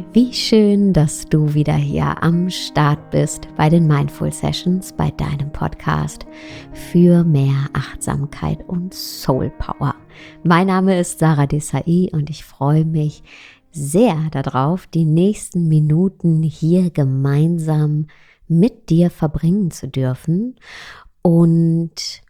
Wie schön, dass du wieder hier am Start bist bei den Mindful Sessions, bei deinem Podcast für mehr Achtsamkeit und Soul Power. Mein Name ist Sarah Desai und ich freue mich sehr darauf, die nächsten Minuten hier gemeinsam mit dir verbringen zu dürfen und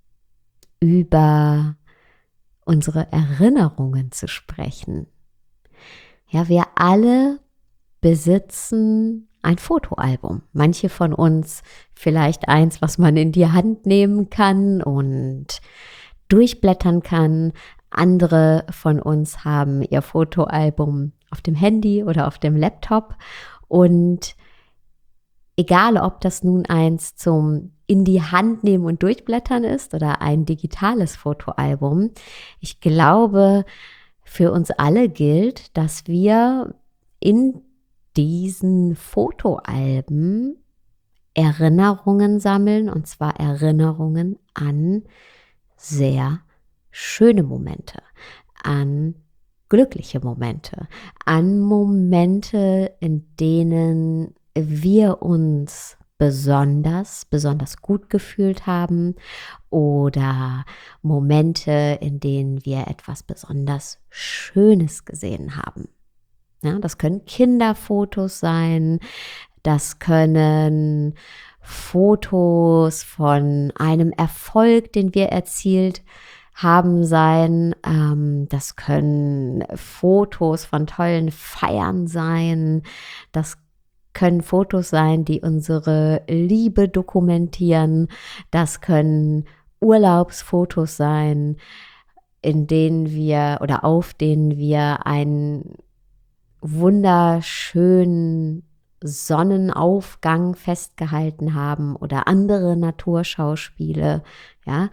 über unsere Erinnerungen zu sprechen. Ja, wir alle besitzen ein Fotoalbum. Manche von uns vielleicht eins, was man in die Hand nehmen kann und durchblättern kann. Andere von uns haben ihr Fotoalbum auf dem Handy oder auf dem Laptop. Und egal, ob das nun eins zum in die Hand nehmen und durchblättern ist oder ein digitales Fotoalbum, ich glaube, für uns alle gilt, dass wir in diesen Fotoalben Erinnerungen sammeln, und zwar Erinnerungen an sehr schöne Momente, an glückliche Momente, an Momente, in denen wir uns besonders gut gefühlt haben oder Momente, in denen wir etwas besonders Schönes gesehen haben. Ja, das können Kinderfotos sein, das können Fotos von einem Erfolg, den wir erzielt haben sein, das können Fotos von tollen Feiern sein, das können Fotos sein, die unsere Liebe dokumentieren. Das können Urlaubsfotos sein, in denen wir oder auf denen wir einen wunderschönen Sonnenaufgang festgehalten haben oder andere Naturschauspiele. Ja,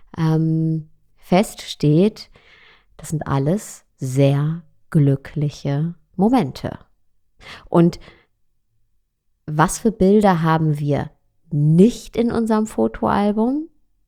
fest steht, das sind alles sehr glückliche Momente. Und was für Bilder haben wir nicht in unserem Fotoalbum?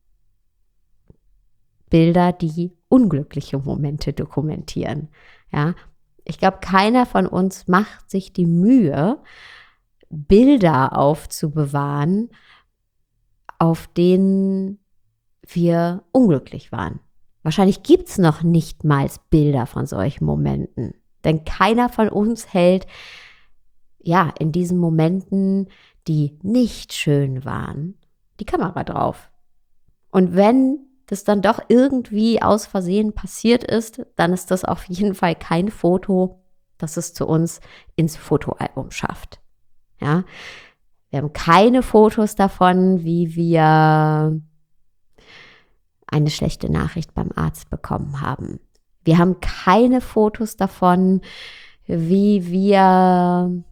Bilder, die unglückliche Momente dokumentieren. Ja, ich glaube, keiner von uns macht sich die Mühe, Bilder aufzubewahren, auf denen wir unglücklich waren. Wahrscheinlich gibt es noch nicht mal Bilder von solchen Momenten, denn keiner von uns hält in diesen Momenten, die nicht schön waren, die Kamera drauf. Und wenn das dann doch irgendwie aus Versehen passiert ist, dann ist das auf jeden Fall kein Foto, das es zu uns ins Fotoalbum schafft. Ja? Wir haben keine Fotos davon, wie wir eine schlechte Nachricht beim Arzt bekommen haben. Wir haben keine Fotos davon, wie wir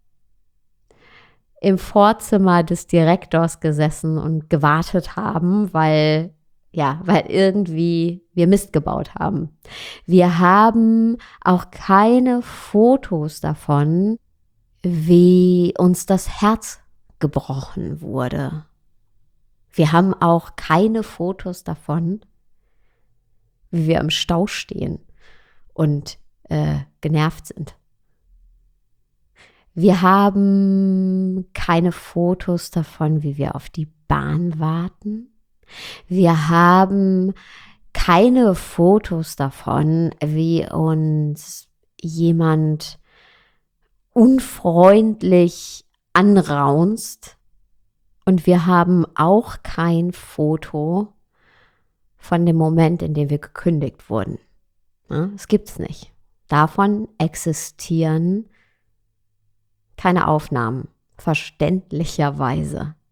im Vorzimmer des Direktors gesessen und gewartet haben, weil irgendwie wir Mist gebaut haben. Wir haben auch keine Fotos davon, wie uns das Herz gebrochen wurde. Wir haben auch keine Fotos davon, wie wir im Stau stehen und genervt sind. Wir haben keine Fotos davon, wie wir auf die Bahn warten. Wir haben keine Fotos davon, wie uns jemand unfreundlich anraunzt. Und wir haben auch kein Foto von dem Moment, in dem wir gekündigt wurden. Ja, das gibt's nicht. Davon existieren keine Aufnahmen, verständlicherweise.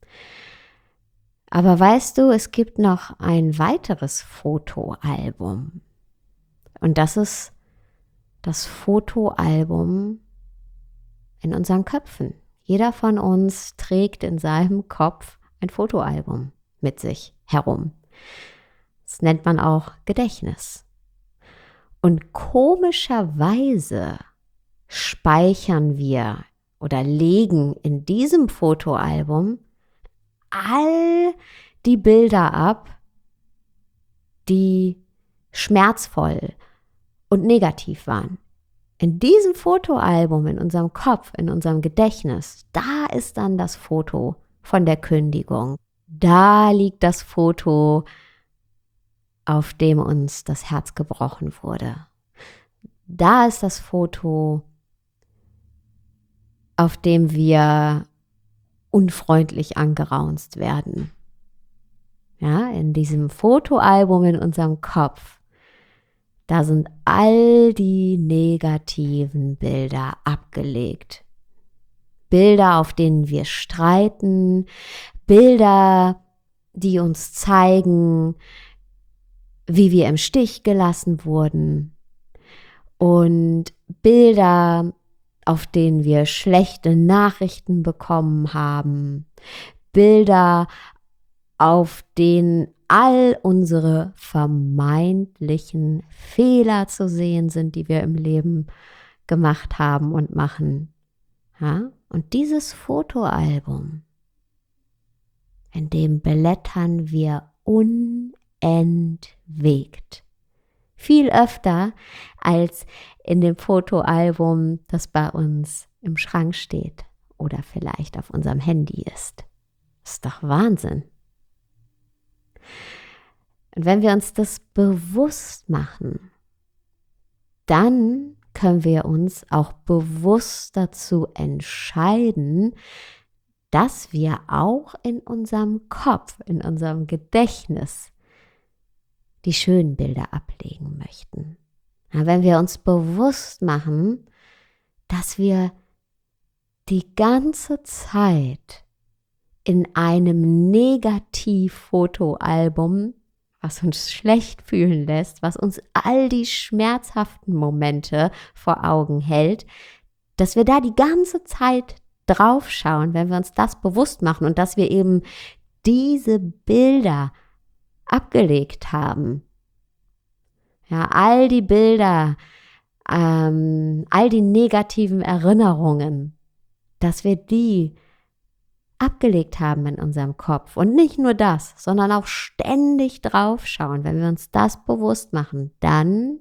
Aber weißt du, es gibt noch ein weiteres Fotoalbum. Und das ist das Fotoalbum in unseren Köpfen. Jeder von uns trägt in seinem Kopf ein Fotoalbum mit sich herum. Das nennt man auch Gedächtnis. Und komischerweise speichern wir oder legen in diesem Fotoalbum all die Bilder ab, die schmerzvoll und negativ waren. In diesem Fotoalbum, in unserem Kopf, in unserem Gedächtnis, da ist dann das Foto von der Kündigung. Da liegt das Foto, auf dem uns das Herz gebrochen wurde. Da ist das Foto, auf dem wir unfreundlich angeraunzt werden. Ja, in diesem Fotoalbum in unserem Kopf, da sind all die negativen Bilder abgelegt. Bilder, auf denen wir streiten, Bilder, die uns zeigen, wie wir im Stich gelassen wurden, und Bilder, auf denen wir schlechte Nachrichten bekommen haben, Bilder, auf denen all unsere vermeintlichen Fehler zu sehen sind, die wir im Leben gemacht haben und machen. Ja? Und dieses Fotoalbum, in dem blättern wir unentwegt. Viel öfter als in dem Fotoalbum, das bei uns im Schrank steht oder vielleicht auf unserem Handy ist. Das ist doch Wahnsinn. Und wenn wir uns das bewusst machen, dann können wir uns auch bewusst dazu entscheiden, dass wir auch in unserem Kopf, in unserem Gedächtnis die schönen Bilder ablegen möchten. Ja, wenn wir uns bewusst machen, dass wir die ganze Zeit in einem Negativfotoalbum, was uns schlecht fühlen lässt, was uns all die schmerzhaften Momente vor Augen hält, dass wir da die ganze Zeit drauf schauen, wenn wir uns das bewusst machen und dass wir eben diese Bilder abgelegt haben. Ja, all die Bilder, all die negativen Erinnerungen, dass wir die abgelegt haben in unserem Kopf. Und nicht nur das, sondern auch ständig drauf schauen. Wenn wir uns das bewusst machen, dann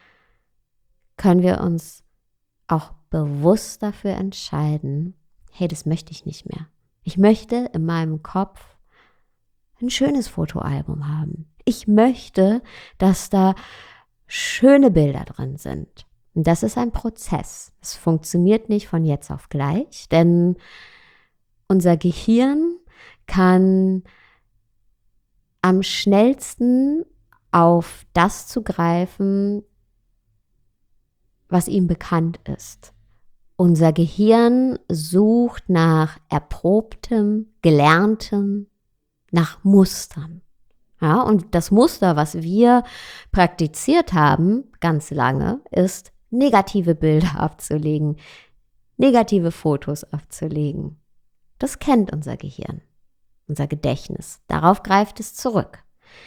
können wir uns auch bewusst dafür entscheiden, hey, das möchte ich nicht mehr. Ich möchte in meinem Kopf ein schönes Fotoalbum haben. Ich möchte, dass da schöne Bilder drin sind. Und das ist ein Prozess. Es funktioniert nicht von jetzt auf gleich, denn unser Gehirn kann am schnellsten auf das zugreifen, was ihm bekannt ist. Unser Gehirn sucht nach Erprobtem, Gelerntem, nach Mustern. Ja, und das Muster, was wir praktiziert haben, ganz lange, ist, negative Bilder abzulegen, negative Fotos abzulegen. Das kennt unser Gehirn, unser Gedächtnis. Darauf greift es zurück.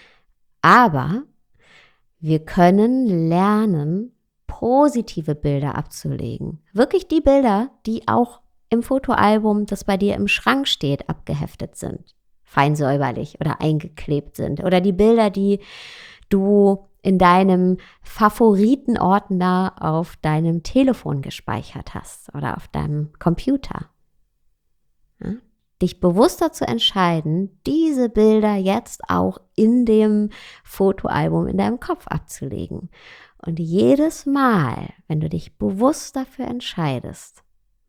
Aber wir können lernen, positive Bilder abzulegen. Wirklich die Bilder, die auch im Fotoalbum, das bei dir im Schrank steht, abgeheftet sind. Fein säuberlich oder eingeklebt sind. Oder die Bilder, die du in deinem Favoritenordner auf deinem Telefon gespeichert hast oder auf deinem Computer. Ja? Dich bewusster zu entscheiden, diese Bilder jetzt auch in dem Fotoalbum in deinem Kopf abzulegen. Und jedes Mal, wenn du dich bewusst dafür entscheidest,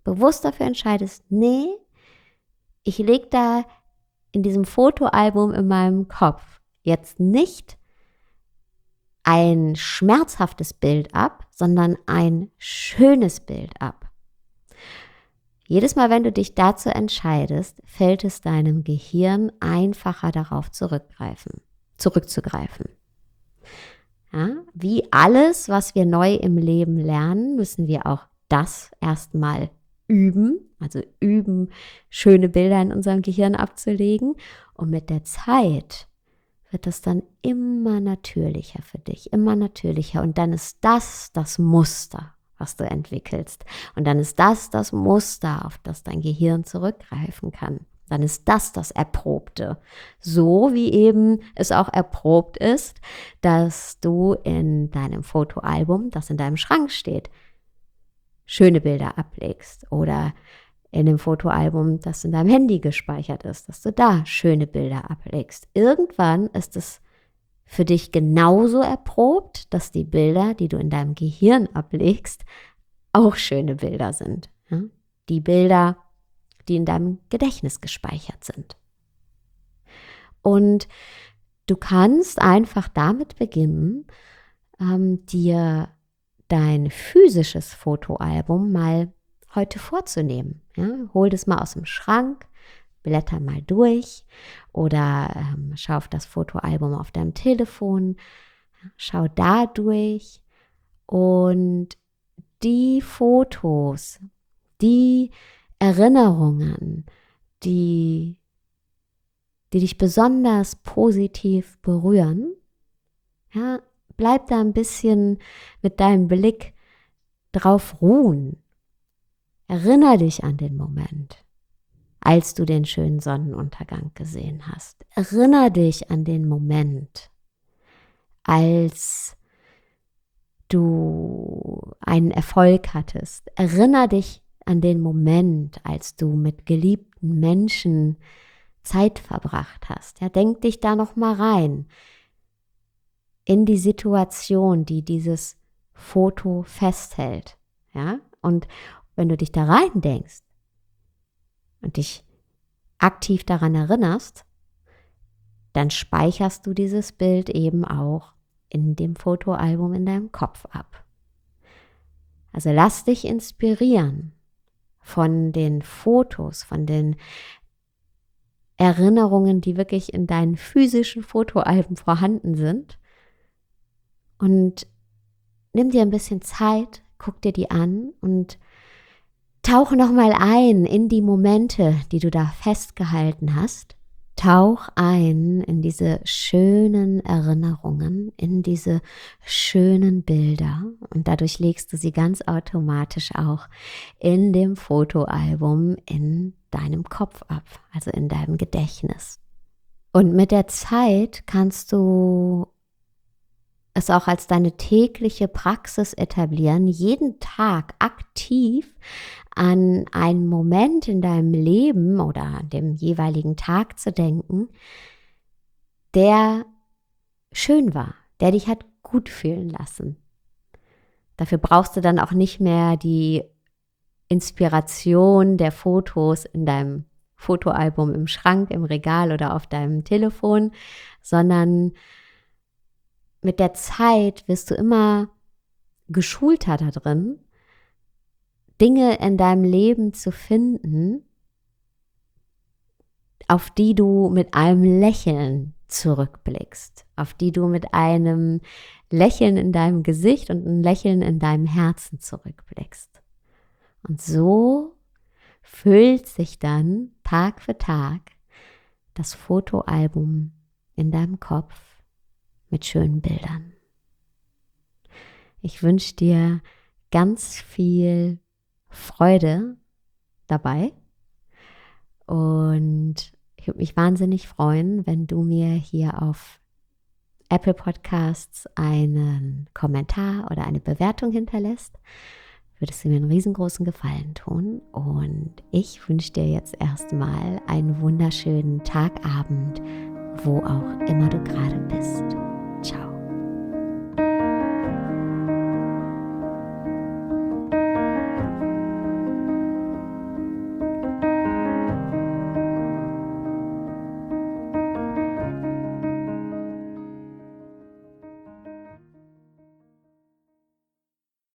nee, ich lege da in diesem Fotoalbum in meinem Kopf jetzt nicht ein schmerzhaftes Bild ab, sondern ein schönes Bild ab. Jedes Mal, wenn du dich dazu entscheidest, fällt es deinem Gehirn einfacher, darauf zurückzugreifen. Ja, wie alles, was wir neu im Leben lernen, müssen wir auch das erstmal üben, also üben, schöne Bilder in unserem Gehirn abzulegen. Und mit der Zeit wird das dann immer natürlicher für dich, immer natürlicher. Und dann ist das Muster, was du entwickelst. Und dann ist das Muster, auf das dein Gehirn zurückgreifen kann. Dann ist das Erprobte. So wie eben es auch erprobt ist, dass du in deinem Fotoalbum, das in deinem Schrank steht, schöne Bilder ablegst oder in dem Fotoalbum, das in deinem Handy gespeichert ist, dass du da schöne Bilder ablegst. Irgendwann ist es für dich genauso erprobt, dass die Bilder, die du in deinem Gehirn ablegst, auch schöne Bilder sind. Ja? Die Bilder, die in deinem Gedächtnis gespeichert sind. Und du kannst einfach damit beginnen, dir dein physisches Fotoalbum mal heute vorzunehmen. Ja? Hol das mal aus dem Schrank, blätter mal durch oder schau auf das Fotoalbum auf deinem Telefon, schau da durch und die Fotos, die Erinnerungen, die dich besonders positiv berühren, ja, bleib da ein bisschen mit deinem Blick drauf ruhen. Erinnere dich an den Moment, als du den schönen Sonnenuntergang gesehen hast. Erinnere dich an den Moment, als du einen Erfolg hattest. Erinnere dich an den Moment, als du mit geliebten Menschen Zeit verbracht hast. Ja, denk dich da noch mal rein in die Situation, die dieses Foto festhält. Ja, und wenn du dich da rein denkst und dich aktiv daran erinnerst, dann speicherst du dieses Bild eben auch in dem Fotoalbum in deinem Kopf ab. Also lass dich inspirieren von den Fotos, von den Erinnerungen, die wirklich in deinen physischen Fotoalben vorhanden sind. Und nimm dir ein bisschen Zeit, guck dir die an und tauch nochmal ein in die Momente, die du da festgehalten hast. Tauch ein in diese schönen Erinnerungen, in diese schönen Bilder und dadurch legst du sie ganz automatisch auch in dem Fotoalbum in deinem Kopf ab, also in deinem Gedächtnis. Und mit der Zeit kannst du es auch als deine tägliche Praxis etablieren, jeden Tag aktiv an einen Moment in deinem Leben oder an dem jeweiligen Tag zu denken, der schön war, der dich hat gut fühlen lassen. Dafür brauchst du dann auch nicht mehr die Inspiration der Fotos in deinem Fotoalbum im Schrank, im Regal oder auf deinem Telefon, sondern mit der Zeit wirst du immer geschulter da drin, Dinge in deinem Leben zu finden, auf die du mit einem Lächeln zurückblickst, auf die du mit einem Lächeln in deinem Gesicht und einem Lächeln in deinem Herzen zurückblickst. Und so füllt sich dann Tag für Tag das Fotoalbum in deinem Kopf mit schönen Bildern. Ich wünsche dir ganz viel Freude dabei und ich würde mich wahnsinnig freuen, wenn du mir hier auf Apple Podcasts einen Kommentar oder eine Bewertung hinterlässt. Würdest du mir einen riesengroßen Gefallen tun und ich wünsche dir jetzt erstmal einen wunderschönen Tag, Abend, wo auch immer du gerade bist.